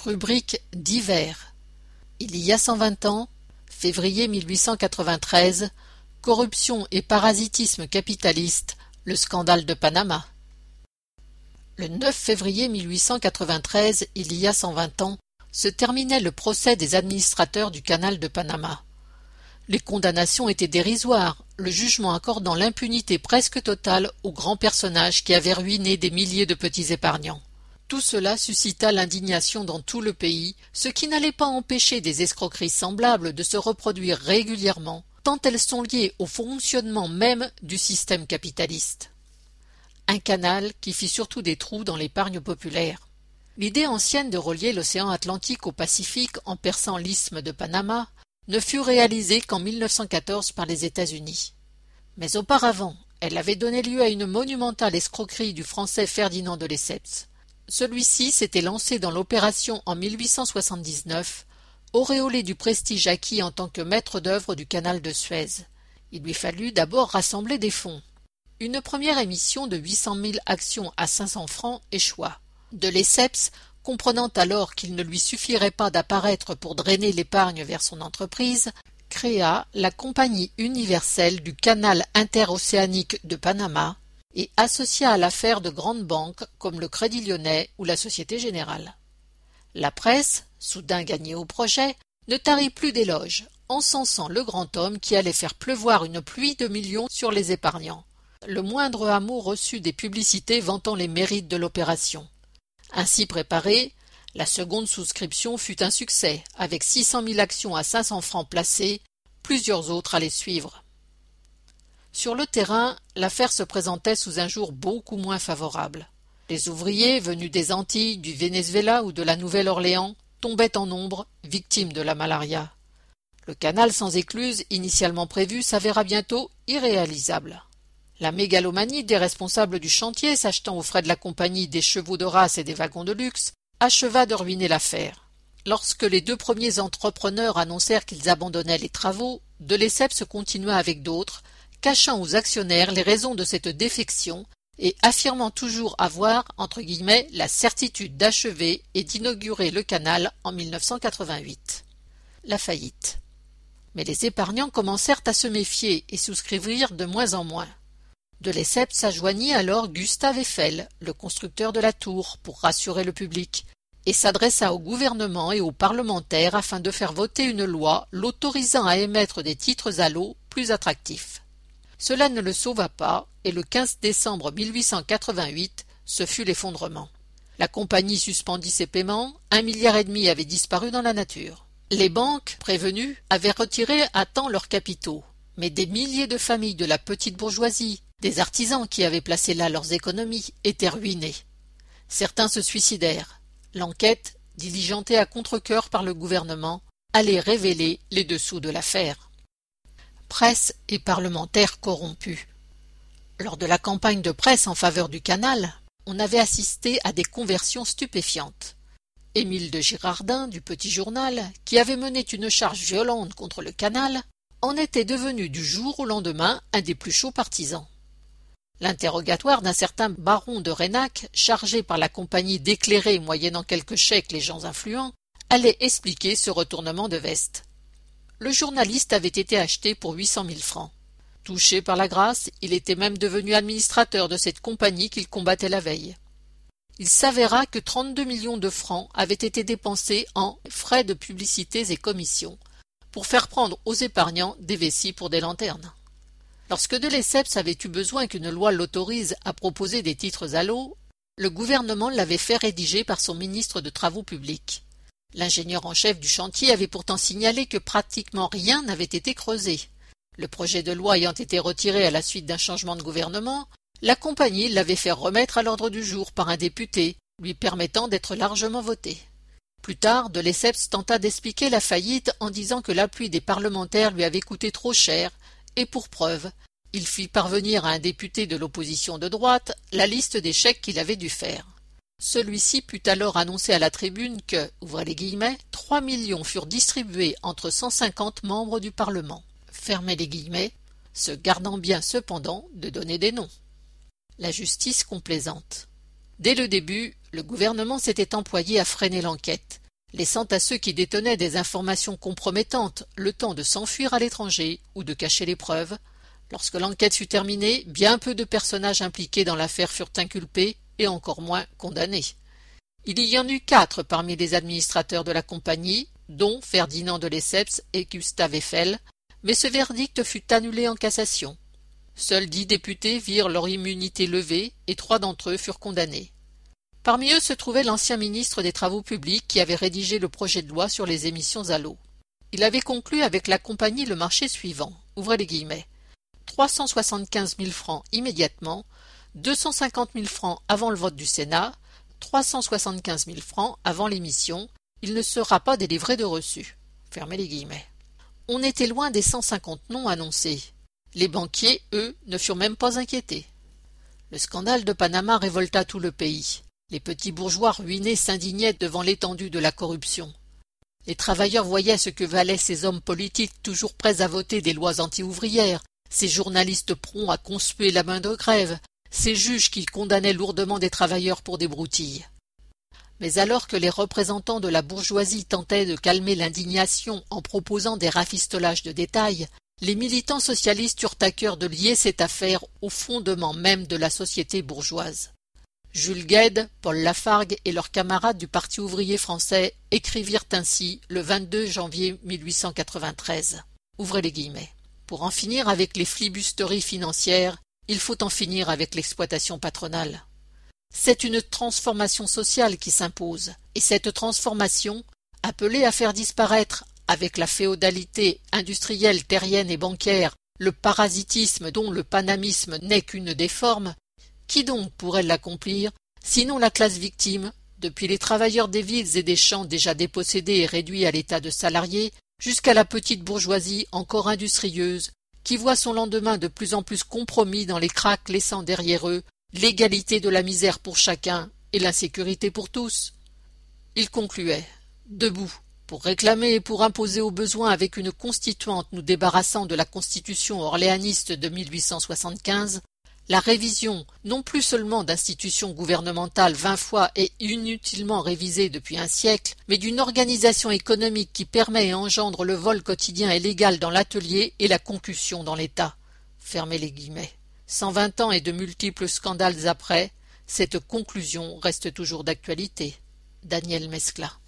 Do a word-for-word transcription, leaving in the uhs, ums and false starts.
Rubrique divers. Il y a cent vingt ans, février mille huit cent quatre-vingt-treize, corruption et parasitisme capitaliste, le scandale de Panama. Le neuf février mille huit cent quatre-vingt-treize, il y a cent vingt ans, se terminait le procès des administrateurs du canal de Panama. Les condamnations étaient dérisoires, le jugement accordant l'impunité presque totale aux grands personnages qui avaient ruiné des milliers de petits épargnants. Tout cela suscita l'indignation dans tout le pays, ce qui n'allait pas empêcher des escroqueries semblables de se reproduire régulièrement, tant elles sont liées au fonctionnement même du système capitaliste. Un canal qui fit surtout des trous dans l'épargne populaire. L'idée ancienne de relier l'océan Atlantique au Pacifique en perçant l'isthme de Panama ne fut réalisée qu'en mille neuf cent quatorze par les États-Unis. Mais auparavant, elle avait donné lieu à une monumentale escroquerie du français Ferdinand de Lesseps. Celui-ci s'était lancé dans l'opération en mille huit cent soixante-dix-neuf, auréolé du prestige acquis en tant que maître d'œuvre du canal de Suez. Il lui fallut d'abord rassembler des fonds. Une première émission de huit cent mille actions à cinq cents francs échoua. De Lesseps, comprenant alors qu'il ne lui suffirait pas d'apparaître pour drainer l'épargne vers son entreprise, créa la Compagnie universelle du canal interocéanique de Panama et associa à l'affaire de grandes banques comme le Crédit Lyonnais ou la Société Générale. La presse, soudain gagnée au projet, ne tarit plus d'éloges, encensant le grand homme qui allait faire pleuvoir une pluie de millions sur les épargnants. Le moindre hameau reçut des publicités vantant les mérites de l'opération. Ainsi préparée, la seconde souscription fut un succès, avec six cent mille actions à cinq cents francs placées, plusieurs autres allaient suivre. Sur le terrain, l'affaire se présentait sous un jour beaucoup moins favorable. Les ouvriers, venus des Antilles, du Venezuela ou de la Nouvelle-Orléans, tombaient en nombre, victimes de la malaria. Le canal sans écluse, initialement prévu, s'avéra bientôt irréalisable. La mégalomanie des responsables du chantier, s'achetant aux frais de la compagnie des chevaux de race et des wagons de luxe, acheva de ruiner l'affaire. Lorsque les deux premiers entrepreneurs annoncèrent qu'ils abandonnaient les travaux, de Lesseps continua avec d'autres, cachant aux actionnaires les raisons de cette défection et affirmant toujours avoir, entre guillemets, la certitude d'achever et d'inaugurer le canal en mille neuf cent quatre-vingt-huit. La faillite. Mais les épargnants commencèrent à se méfier et souscrivirent de moins en moins. De Lesseps s'ajoignit alors Gustave Eiffel, le constructeur de la tour, pour rassurer le public, et s'adressa au gouvernement et aux parlementaires afin de faire voter une loi l'autorisant à émettre des titres à l'eau plus attractifs. Cela ne le sauva pas, et le quinze décembre mille huit cent quatre-vingt-huit, ce fut l'effondrement. La compagnie suspendit ses paiements, un milliard et demi avait disparu dans la nature. Les banques, prévenues, avaient retiré à temps leurs capitaux, mais des milliers de familles de la petite bourgeoisie, des artisans qui avaient placé là leurs économies, étaient ruinés. Certains se suicidèrent. L'enquête, diligentée à contre-cœur par le gouvernement, allait révéler les dessous de l'affaire. Presse et parlementaires corrompus. Lors de la campagne de presse en faveur du canal, on avait assisté à des conversions stupéfiantes. Émile de Girardin, du Petit Journal, qui avait mené une charge violente contre le canal, en était devenu du jour au lendemain un des plus chauds partisans. L'interrogatoire d'un certain baron de Reynac, chargé par la compagnie d'éclairer moyennant quelques chèques les gens influents, allait expliquer ce retournement de veste. Le journaliste avait été acheté pour huit cent mille francs. Touché par la grâce, il était même devenu administrateur de cette compagnie qu'il combattait la veille. Il s'avéra que trente-deux millions de francs avaient été dépensés en frais de publicités et commissions pour faire prendre aux épargnants des vessies pour des lanternes. Lorsque de Lesseps avait eu besoin qu'une loi l'autorise à proposer des titres à l'eau, le gouvernement l'avait fait rédiger par son ministre de Travaux publics. L'ingénieur en chef du chantier avait pourtant signalé que pratiquement rien n'avait été creusé. Le projet de loi ayant été retiré à la suite d'un changement de gouvernement, la compagnie l'avait fait remettre à l'ordre du jour par un député, lui permettant d'être largement voté. Plus tard, de Lesseps tenta d'expliquer la faillite en disant que l'appui des parlementaires lui avait coûté trop cher, et pour preuve, il fit parvenir à un député de l'opposition de droite la liste des chèques qu'il avait dû faire. Celui-ci put alors annoncer à la tribune que, ouvrez les guillemets, trois millions furent distribués entre cent cinquante membres du Parlement, fermez les guillemets, se gardant bien cependant de donner des noms. La justice complaisante. Dès le début, le gouvernement s'était employé à freiner l'enquête, laissant à ceux qui détenaient des informations compromettantes le temps de s'enfuir à l'étranger ou de cacher les preuves. Lorsque l'enquête fut terminée, bien peu de personnages impliqués dans l'affaire furent inculpés et encore moins condamnés. Il y en eut quatre parmi les administrateurs de la compagnie, dont Ferdinand de Lesseps et Gustave Eiffel, mais ce verdict fut annulé en cassation. Seuls dix députés virent leur immunité levée et trois d'entre eux furent condamnés. Parmi eux se trouvait l'ancien ministre des Travaux publics qui avait rédigé le projet de loi sur les émissions à l'eau. Il avait conclu avec la compagnie le marché suivant, ouvrez les guillemets, trois cent soixante-quinze mille francs immédiatement, deux cent cinquante mille francs avant le vote du Sénat, trois cent soixante-quinze mille francs avant l'émission, il ne sera pas délivré de reçu. Fermez les guillemets. On était loin des cent cinquante noms annoncés. Les banquiers, eux, ne furent même pas inquiétés. Le scandale de Panama révolta tout le pays. Les petits bourgeois ruinés s'indignaient devant l'étendue de la corruption. Les travailleurs voyaient ce que valaient ces hommes politiques toujours prêts à voter des lois anti-ouvrières, ces journalistes prompts à conspuer la main de grève, ces juges qui condamnaient lourdement des travailleurs pour des broutilles. Mais alors que les représentants de la bourgeoisie tentaient de calmer l'indignation en proposant des rafistolages de détail, les militants socialistes eurent à cœur de lier cette affaire au fondement même de la société bourgeoise. Jules Guesde, Paul Lafargue et leurs camarades du Parti ouvrier français écrivirent ainsi le vingt-deux janvier mille huit cent quatre-vingt-treize. Ouvrez les guillemets. Pour en finir avec les flibusteries financières, il faut en finir avec l'exploitation patronale. C'est une transformation sociale qui s'impose, et cette transformation, appelée à faire disparaître, avec la féodalité industrielle, terrienne et bancaire, le parasitisme dont le panamisme n'est qu'une des formes, qui donc pourrait l'accomplir, sinon la classe victime, depuis les travailleurs des villes et des champs déjà dépossédés et réduits à l'état de salariés, jusqu'à la petite bourgeoisie encore industrieuse, qui voit son lendemain de plus en plus compromis dans les cracks laissant derrière eux l'égalité de la misère pour chacun et l'insécurité pour tous. Il concluait, debout, pour réclamer et pour imposer aux besoins avec une constituante nous débarrassant de la constitution orléaniste de mille huit cent soixante-quinze, la révision non plus seulement d'institutions gouvernementales vingt fois et inutilement révisées depuis un siècle, mais d'une organisation économique qui permet et engendre le vol quotidien et légal dans l'atelier et la concussion dans l'État. Fermez les guillemets. Cent vingt ans et de multiples scandales après, cette conclusion reste toujours d'actualité. Daniel Mescla.